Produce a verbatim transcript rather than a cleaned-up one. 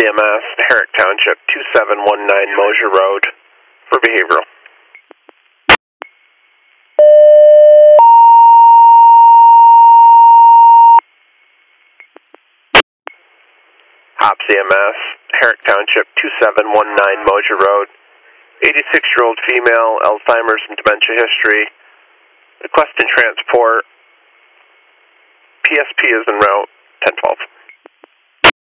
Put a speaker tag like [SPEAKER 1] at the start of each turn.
[SPEAKER 1] M S, Herrick Township, two seven one nine Mosier Road, for behavioral. Hops E M S, Herrick Township, two seven one nine Mosier Road, eighty-six-year-old female, Alzheimer's and dementia history, requesting transport, P S P is en route, ten twelve.